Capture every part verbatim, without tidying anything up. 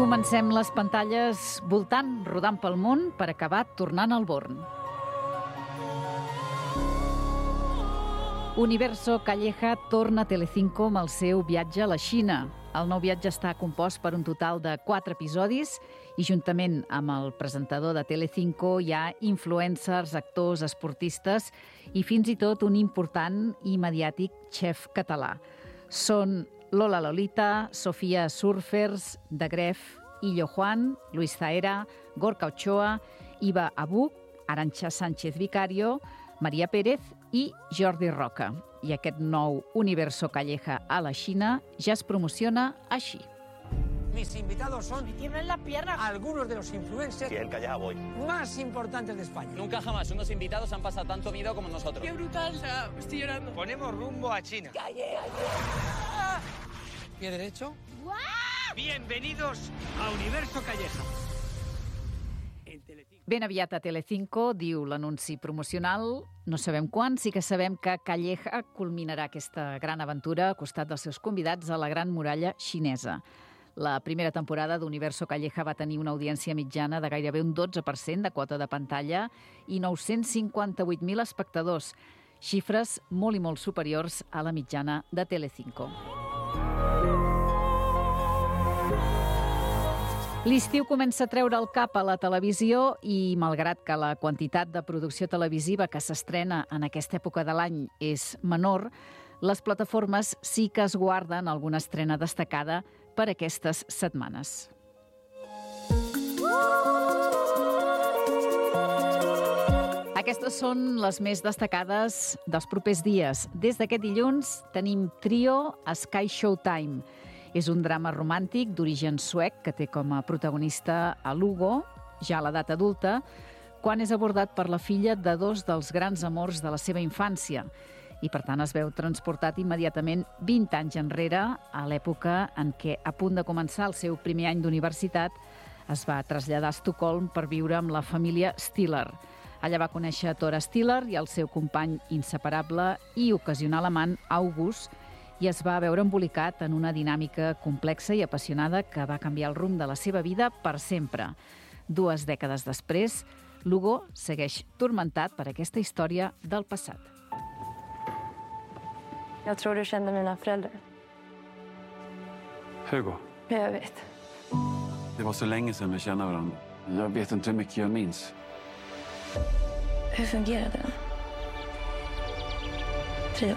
Comencem les pantalles voltant, rodant pel món, per acabar tornant al Born. Universo Calleja torna a Telecinco amb el seu viatge a la Xina. El nou viatge està compost per un total de quatre episodis i juntament amb el presentador de Telecinco hi ha influencers, actors, esportistes i fins i tot un important i mediàtic xef català. Són Lola Lolita, Sofia Surfers, De Gref, Illo Juan, Luis Zaera, Gorka Ochoa, Iva Abuc, Arantxa Sánchez Vicario, Maria Pérez i Jordi Roca. I aquest nou Universo Calleja a la Xina ja es promociona així. Mis invitados son Me tiemblan las piernas. algunos de los influencers Si el Callejá voy. más importantes de España. Nunca jamás unos invitados han pasado tanto miedo como nosotros. Qué brutal, o sea, estoy llorando. Ponemos rumbo a China. Pie derecho. Bienvenidos a Universo Calleja. Ben aviat a Telecinco, diu l'anunci promocional. No sabem quan, sí que sabem que Calleja culminarà aquesta gran aventura a costat dels seus convidats a la Gran Muralla Xinesa. La primera temporada d'Universo Calleja va tenir una audiència mitjana de gairebé un dotze per cent de quota de pantalla i nou-cents cinquanta-vuit mil espectadors, xifres molt i molt superiors a la mitjana de Telecinco. L'estiu comença a treure el cap a la televisió i, malgrat que la quantitat de producció televisiva que s'estrena en aquesta època de l'any és menor, les plataformes sí que es guarden alguna estrena destacada per aquestes setmanes. Aquestes són les més destacades dels propers dies. Des d'aquest dilluns tenim Trio a Sky Showtime. És un drama romàntic d'origen suec que té com a protagonista a Lugo, ja a l'edat adulta, quan és abordat per la filla de dos dels grans amors de la seva infància i, per tant, es veu transportat immediatament vint anys enrere, a l'època en què, a punt de començar el seu primer any d'universitat, es va traslladar a Estocolm per viure amb la família Stiller. Allà va conèixer Tora Stiller i el seu company inseparable i ocasional amant, August, i es va veure embolicat en una dinàmica complexa i apassionada que va canviar el rumb de la seva vida per sempre. Dues dècades després, Lugo segueix turmentat per aquesta història del passat. Jag tror du kände mina föräldrar. Hugo, Jag vet. det var så länge sedan vi kände varandra. Jag vet inte hur mycket jag minns. Hur fungerade den? Trio.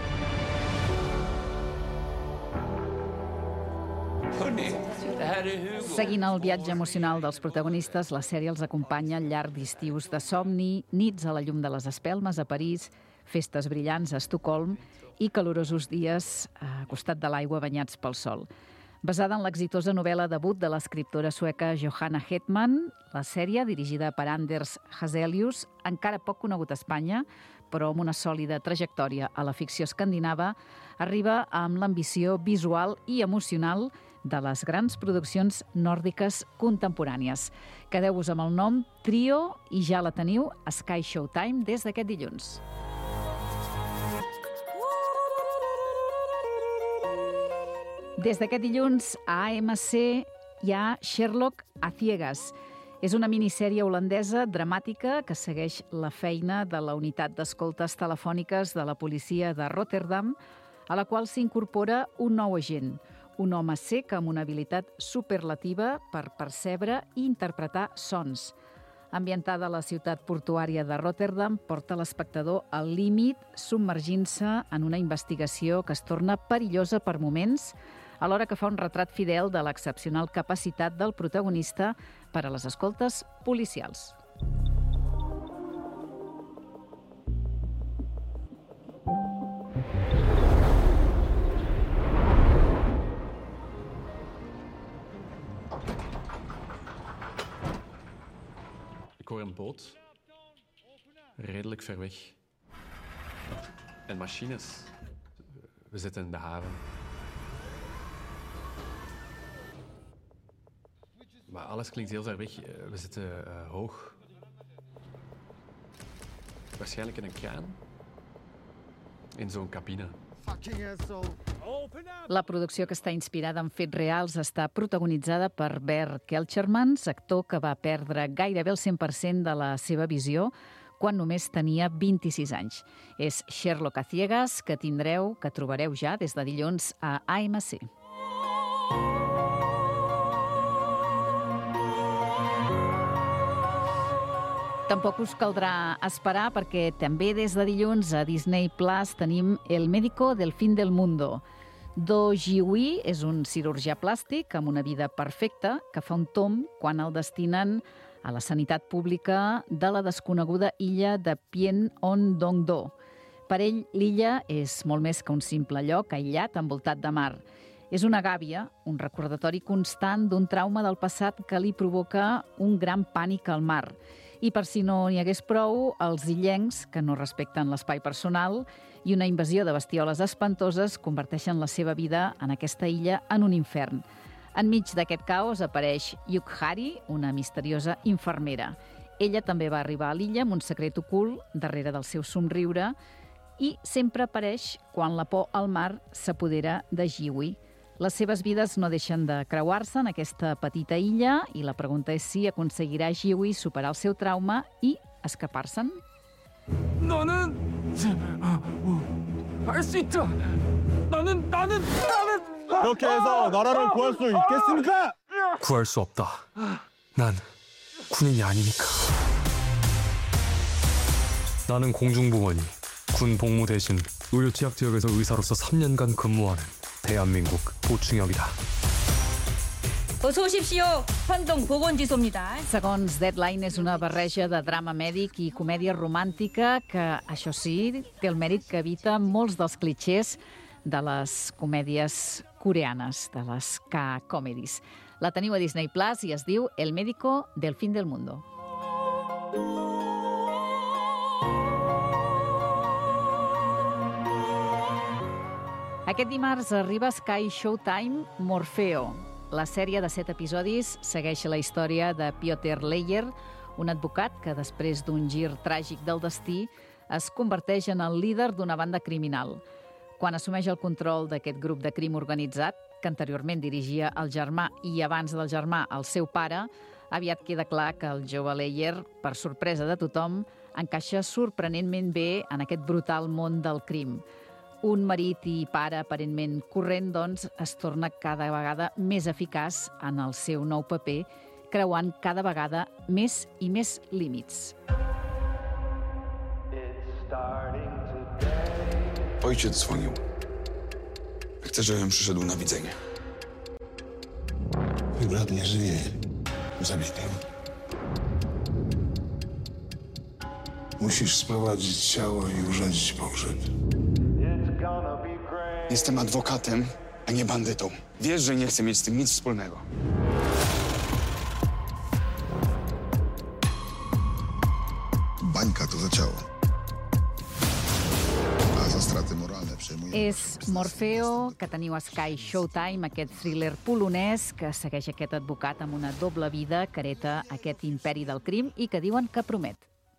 Seguint el viatge emocional dels protagonistes, la sèrie els acompanya al llarg d'estius de somni, nits a la llum de les espelmes a París, festes brillants a Estocolm i calorosos dies a costat de l'aigua banyats pel sol. Basada en l'exitosa novel·la debut de l'escriptora sueca Johanna Hetman, la sèrie, dirigida per Anders Hazelius, encara poc conegut a Espanya, però amb una sòlida trajectòria a la ficció escandinava, arriba amb l'ambició visual i emocional de les grans produccions nòrdiques contemporànies. Quedeu-vos amb el nom Trio i ja la teniu a Sky Showtime des d'aquest dilluns. Des d'aquest dilluns a A M C hi ha Sherlock a ciegas. És una minissèrie holandesa dramàtica que segueix la feina de la unitat d'escoltes telefòniques de la policia de Rotterdam, a la qual s'incorpora un nou agent, un home cec amb una habilitat superlativa per percebre i interpretar sons. Ambientada a la ciutat portuària de Rotterdam, porta l'espectador al límit, submergint-se en una investigació que es torna perillosa per moments, alhora que fa un retrat fidel de l'excepcional capacitat del protagonista per a les escoltes policials. Ik hoor een boot, redelijk ver weg. En machines. We zitten in de haven. Maar alles klinkt heel ver weg. We zitten uh, hoog. Waarschijnlijk in een kraan. In zo'n cabine. La producció, que està inspirada en fets reals, està protagonitzada per Bert Kelchermans, actor que va perdre gairebé el cent per cent de la seva visió quan només tenia vint-i-sis anys. És Sherlock a ciegas, que tindreu, que trobareu ja des de dilluns a A M C. Tampoc us caldrà esperar perquè també des de dilluns a Disney Plus tenim El médico del fin del mundo. Do Ji-wee és un cirurgià plàstic amb una vida perfecta que fa un tomb quan el destinen a la sanitat pública de la desconeguda illa de Pyeong-dong-do. Per ell, l'illa és molt més que un simple lloc aïllat envoltat de mar. És una gàbia, un recordatori constant d'un trauma del passat que li provoca un gran pànic al mar. I per si no n'hi hagués prou, els illencs, que no respecten l'espai personal, i una invasió de bestioles espantoses converteixen la seva vida en aquesta illa en un infern. Enmig d'aquest caos apareix Yuk-Hari, una misteriosa infermera. Ella també va arribar a l'illa amb un secret ocult darrere del seu somriure i sempre apareix quan la por al mar s'apodera de Ji-wee. Les seves vides no deixen de creuar-se en aquesta petita illa i la pregunta és si aconseguirà Ji-wee superar el seu trauma i escapar-se'n. 너는 할 수 있다. 나는 나는 나는 그렇게 해서 나라를 구할 수 있겠습니까? 구할 수 없다. 난 군인이 아니니까. 나는 공중보건이 군 복무 대신 의료 취약 지역에서 의사로서 삼 년간 근무하는 대한민국 보충역이다. 어서 오십시오. 환동 보건지소입니다. Segons Deadline, és una barreja de drama mèdic i comèdia romàntica que, això sí, té el mèrit que evita molts dels clixés de les comèdies coreanes, de les K-comedies. La teniu a Disney Plus i es diu El médico del fin del mundo. Aquest dimarts arriba a Sky Showtime Morfeo. La sèrie de set episodis segueix la història de Piotr Leyer, un advocat que després d'un gir tràgic del destí es converteix en el líder d'una banda criminal. Quan assumeix el control d'aquest grup de crim organitzat, que anteriorment dirigia el germà i abans del germà el seu pare, aviat queda clar que el jove Leyer, per sorpresa de tothom, encaixa sorprenentment bé en aquest brutal món del crim. Un marit i pare aparentment corrent, doncs, es torna cada vegada més eficaç en el seu nou paper, creuant cada vegada més i més límits. Ojciec dzwonił. Chce, żebym przyszedł na widzenie. Mój brat nie żyje. Zabity. Musisz sprowadzić ciało i urządzić pogrzeb. Jestem adwokatem, a nie bandytą. Wiesz, że nie chcę mieć z tym nic wspólnego. Bańka to za ciało. A za straty moralne przejmuje... És Morfeo, que teniu a Sky Showtime, aquest thriller polonès que segueix aquest advocat amb una doble vida que hereta aquest imperi del crim i que diuen que promet.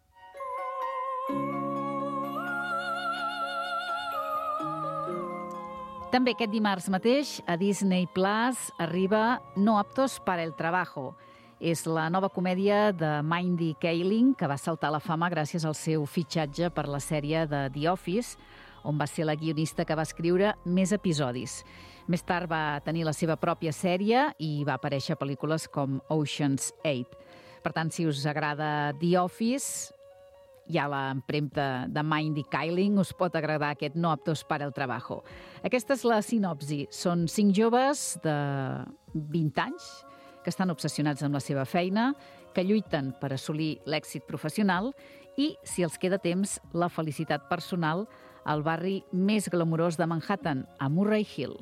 També aquest dimarts mateix a Disney Plus arriba No aptos para el trabajo. És la nova comèdia de Mindy Kaling, que va saltar a la fama gràcies al seu fitxatge per la sèrie de The Office, on va ser la guionista que va escriure més episodis. Més tard va tenir la seva pròpia sèrie i va aparèixer a pel·lícules com Ocean's eight. Per tant, si us agrada The Office, hi ha l'empremta de Mindy Kaling, us pot agradar aquest No aptos para el trabajo. Aquesta és la sinopsi. Són cinc joves de vint anys que estan obsessionats amb la seva feina, que lluiten per assolir l'èxit professional i, si els queda temps, la felicitat personal al barri més glamurós de Manhattan, a Murray Hill.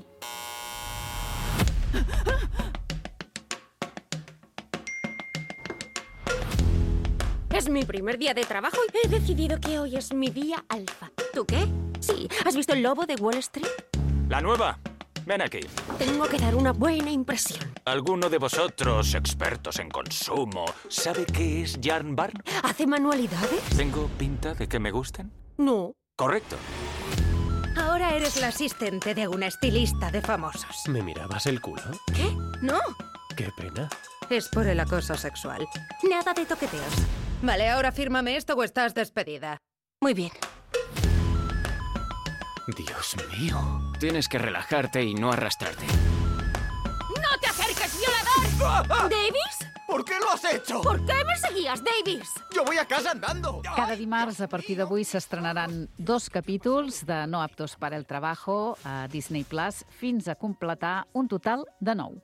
Es mi primer día de trabajo y he decidido que hoy es mi día alfa. ¿Tú qué? Sí, ¿has visto El lobo de Wall Street? La nueva. Ven aquí. Tengo que dar una buena impresión. ¿Alguno de vosotros, expertos en consumo, sabe qué es Yarn Barn? ¿Hace manualidades? ¿Tengo pinta de que me gusten? No. Correcto. Ahora Eres la asistente de una estilista de famosos. ¿Me mirabas el culo? ¿Qué? No. Qué pena. Es por el acoso sexual. Nada de toqueteos. Vale, ahora fírmame esto o estás despedida. Muy bien. Dios mío. Tienes que relajarte y no arrastrarte. ¡No te acerques, violador! ¿Davis? ¿Por qué lo has hecho? ¿Por qué me seguías, Davis? Yo voy a casa andando. Cada dimarts, a partir d'avui, s'estrenaran dos capítols de No aptos para el trabajo a Disney Plus fins a completar un total de nou.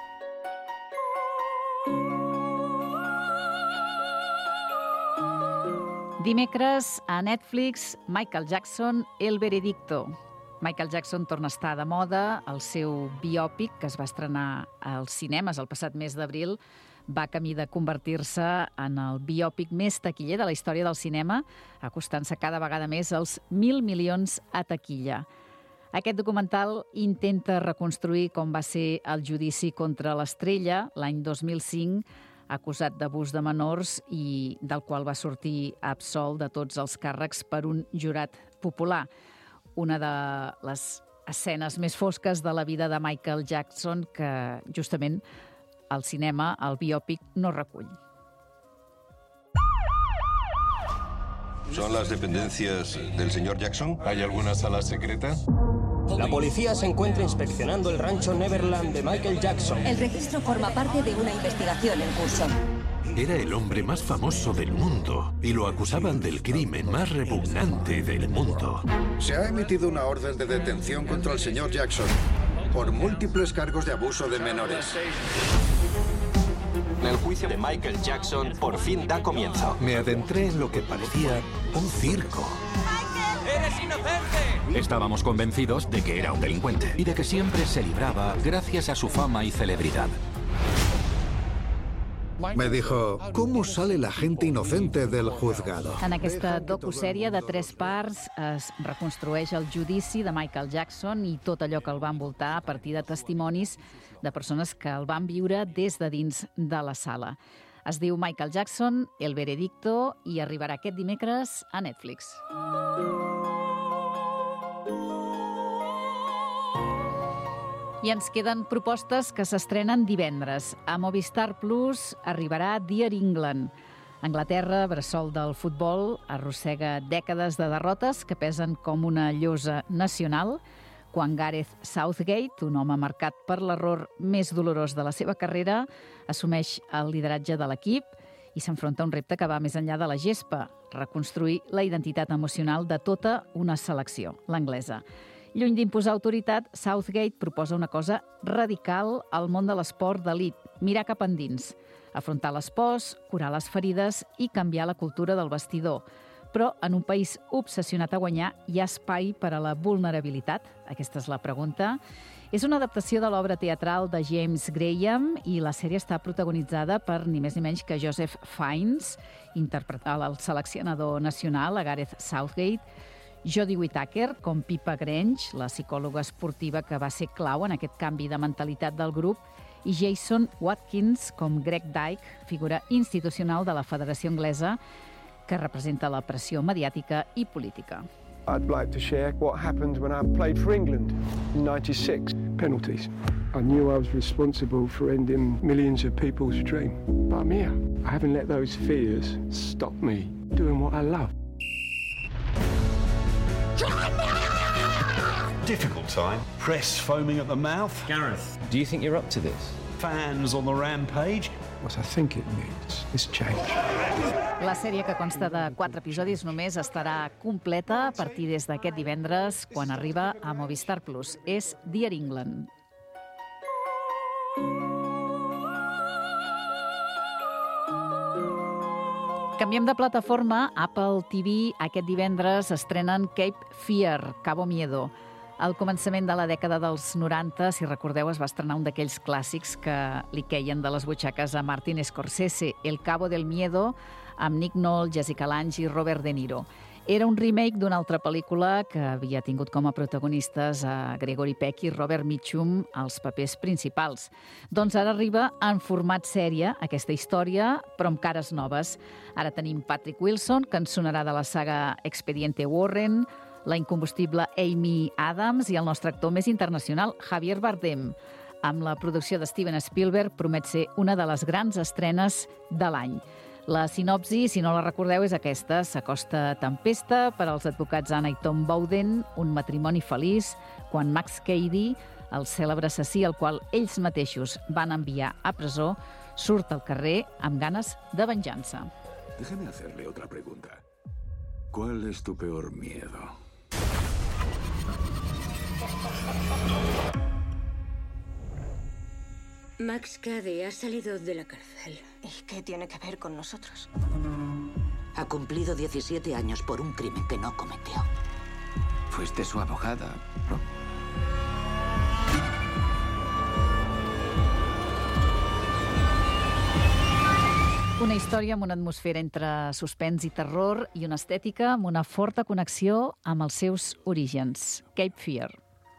Dimecres, a Netflix, Michael Jackson, El veredicto. Michael Jackson torna a estar de moda. El seu biòpic, que es va estrenar als cinemes el passat mes d'abril, va camí de convertir-se en el biòpic més taquiller de la història del cinema, acostant-se cada vegada més als mil milions a taquilla. Aquest documental intenta reconstruir com va ser el judici contra l'estrella l'any dos mil cinc, acusat d'abús de menors i del qual va sortir absolt de tots els càrrecs per un jurat popular. Una de les escenes més fosques de la vida de Michael Jackson que, justament, el cinema, el biòpic, no recull. ¿Son las dependencias del señor Jackson? ¿Hay alguna sala secreta? La policía se encuentra inspeccionando el rancho Neverland de Michael Jackson. El registro forma parte de una investigación en curso. Era el hombre más famoso del mundo y lo acusaban del crimen más repugnante del mundo. Se ha emitido una orden de detención contra el señor Jackson por múltiples cargos de abuso de menores. El juicio de Michael Jackson por fin da comienzo. Me adentré en lo que parecía un circo. ¡Eres inocente! Estábamos convencidos de que era un delincuente y de que siempre se libraba gracias a su fama y celebridad. Me dijo, ¿cómo sale la gente inocente del juzgado? En aquesta docusèrie de tres parts es reconstrueix el judici de Michael Jackson i tot allò que el va envoltar a partir de testimonis de persones que el van viure des de dins de la sala. Es diu Michael Jackson, El veredicto, i arribarà aquest dimecres a Netflix. I ens queden propostes que s'estrenen divendres. A Movistar Plus arribarà Dear England. Anglaterra, bressol del futbol, arrossega dècades de derrotes que pesen com una llosa nacional quan Gareth Southgate, un home marcat per l'error més dolorós de la seva carrera, assumeix el lideratge de l'equip i s'enfronta a un repte que va més enllà de la gespa, reconstruir la identitat emocional de tota una selecció, l'anglesa. Lluny d'imposar autoritat, Southgate proposa una cosa radical al món de l'esport d'elit, mirar cap endins, afrontar l'espòs, curar les ferides i canviar la cultura del vestidor. Però en un país obsessionat a guanyar hi ha espai per a la vulnerabilitat? Aquesta és la pregunta. És una adaptació de l'obra teatral de James Graham i la sèrie està protagonitzada per ni més ni menys que Joseph Fiennes, interpretant el seleccionador nacional, a Gareth Southgate, Jodie Whittaker, com Pippa Grange, la psicòloga esportiva que va ser clau en aquest canvi de mentalitat del grup, i Jason Watkins, com Greg Dyke, figura institucional de la Federació Anglesa, que representa la pressió mediàtica i política. I'd like to share what happened when I played for England in ninety-six. Penalties. I knew I was responsible for ending millions of people's dream. But I'm here. I haven't let those fears stop me doing what I love. Difficult time. Press foaming at the mouth. Gareth, do you think you're up to this? Fans on the rampage. What I think it needs is change. La sèrie, que consta de quatre episodis només, estarà completa a partir des d'aquest divendres, quan arriba a Movistar Plus. És Dear England. Canviem de plataforma. Apple T V aquest divendres estrenen Cape Fear, Cabo Miedo. Al començament de la dècada dels noranta, si recordeu, es va estrenar un d'aquells clàssics que li queien de les butxaques a Martin Scorsese, El Cabo del Miedo, amb Nick Nolte, Jessica Lange i Robert De Niro. Era un remake d'una altra pel·lícula que havia tingut com a protagonistes a Gregory Peck i Robert Mitchum als papers principals. Doncs ara arriba en format sèrie aquesta història, però amb cares noves. Ara tenim Patrick Wilson, que ens sonarà de la saga Expediente Warren, la incombustible Amy Adams i el nostre actor més internacional, Javier Bardem. Amb la producció de Steven Spielberg promet ser una de les grans estrenes de l'any. La sinopsi, si no la recordeu, és aquesta. S'acosta tempesta per als advocats Anna i Tom Bowden, un matrimoni feliç, quan Max Cady, el cèlebre assassí al qual ells mateixos van enviar a presó, surt al carrer amb ganes de venjança. Déjame hacerle otra pregunta. ¿Cuál es tu peor miedo? Max Cady ha salido de la cárcel. ¿Y qué tiene que ver con nosotros? Ha cumplido diecisiete años por un crimen que no cometió. Fuiste su abogada, ¿no? Una història amb una atmosfera entre suspens i terror i una estètica amb una forta connexió amb els seus orígens, Cape Fear.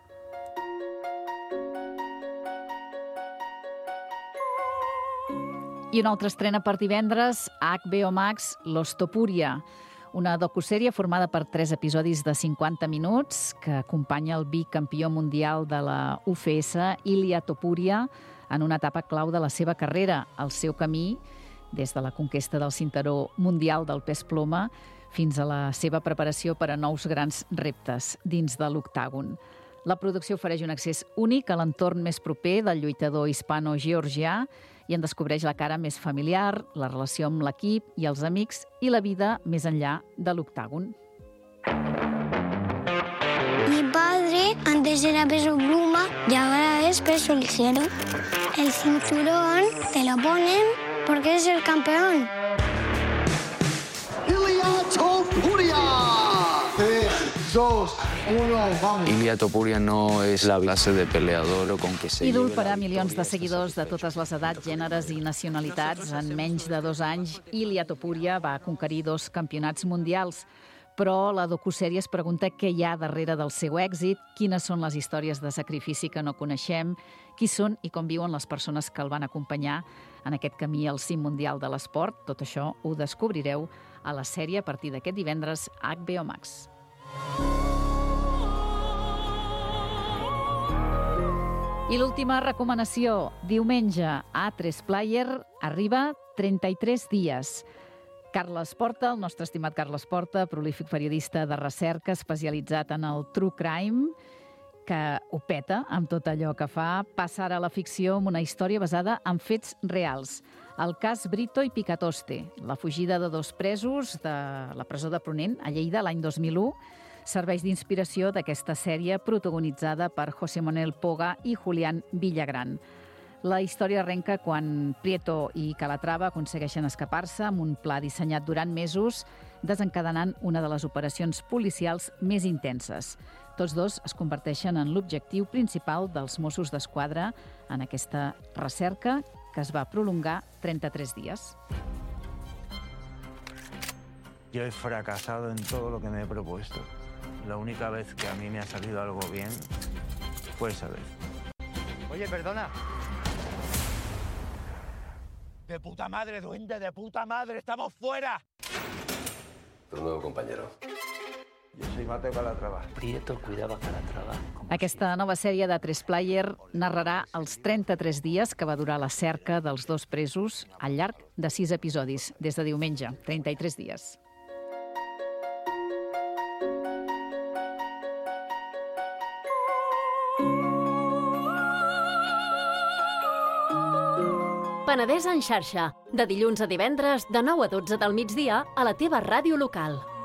I una altra estrena per divendres, a H B O Max, Los Topuria, una docusèrie formada per tres episodis de cinquanta minuts que acompanya el bicampió mundial de la U F S, Ilia Topuria, en una etapa clau de la seva carrera, el seu camí des de la conquesta del cinturó mundial del pes ploma fins a la seva preparació per a nous grans reptes dins de l'octàgon. La producció ofereix un accés únic a l'entorn més proper del lluitador hispano-georgià i en descobreix la cara més familiar, la relació amb l'equip i els amics i la vida més enllà de l'octàgon. Mi padre antes era peso pluma y ahora es peso ligero. El cinturón te lo ponen porque es el campeón. Ilia Topuria. tres, dos, uno, vamos. Ilia Topuria no és la classe de peleador o con que se... Ídol per a milions de seguidors de totes les edats, gèneres i nacionalitats. En menys de dos anys, Ilia Topuria va conquerir dos campionats mundials. Però la docusèrie es pregunta què hi ha darrere del seu èxit, quines són les històries de sacrifici que no coneixem, qui són i com viuen les persones que el van acompanyar en aquest camí al cim mundial de l'esport. Tot això ho descobrireu a la sèrie a partir d'aquest divendres a H B O Max. I l'última recomanació, diumenge a tres Player arriba trenta-tres dies. Carles Porta, el nostre estimat Carles Porta, prolífic periodista de recerca especialitzat en el true crime, que ho peta amb tot allò que fa, passa ara a la ficció amb una història basada en fets reals. El cas Brito i Picatoste, la fugida de dos presos de la presó de Ponent, a Lleida, l'any dos mil u, serveix d'inspiració d'aquesta sèrie protagonitzada per José Manuel Poga i Julián Villagrán. La història arrenca quan Prieto i Calatrava aconsegueixen escapar-se amb un pla dissenyat durant mesos, desencadenant una de les operacions policials més intenses. Tots dos es converteixen en l'objectiu principal dels Mossos d'Esquadra en aquesta recerca que es va prolongar trenta-tres días. Yo he fracasado en todo lo que me he propuesto. La única vez que a mí me ha salido algo bien fue esa vez. Oye, perdona. De puta madre, duende, de puta madre, estamos fuera. Tu nuevo compañero. Jo soy Mateo Calatrava. Prieto cuidava Calatrava. Aquesta nova sèrie de tres Player narrarà els trenta-tres dies que va durar la cerca dels dos presos al llarg de sis episodis, des de diumenge, trenta-tres dies. Penedès en xarxa, de dilluns a divendres, de nou a dotze del migdia, a la teva ràdio local.